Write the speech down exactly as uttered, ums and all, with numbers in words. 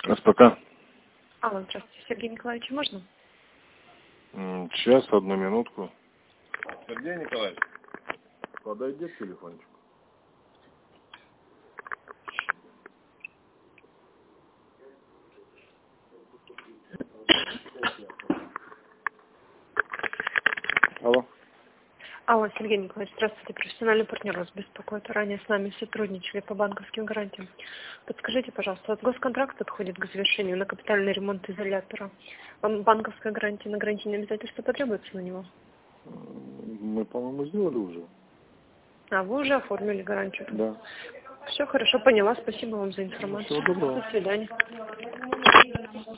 СПК. Алло, здравствуйте, Сергей Николаевич, можно? Сейчас, одну минутку. Сергей Николаевич, подойди к телефончику. Алло. Алло, Сергей Николаевич, здравствуйте, профессиональный партнер вас беспокоит. Ранее с нами сотрудничали по банковским гарантиям. Подскажите, пожалуйста, вот госконтракт подходит к завершению на капитальный ремонт изолятора. Вам банковская гарантия на гарантийные обязательства потребуется на него? Мы, по-моему, сделали уже. А, вы уже оформили гарантию? Да. Все хорошо, поняла. Спасибо вам за информацию. Всего доброго. До свидания.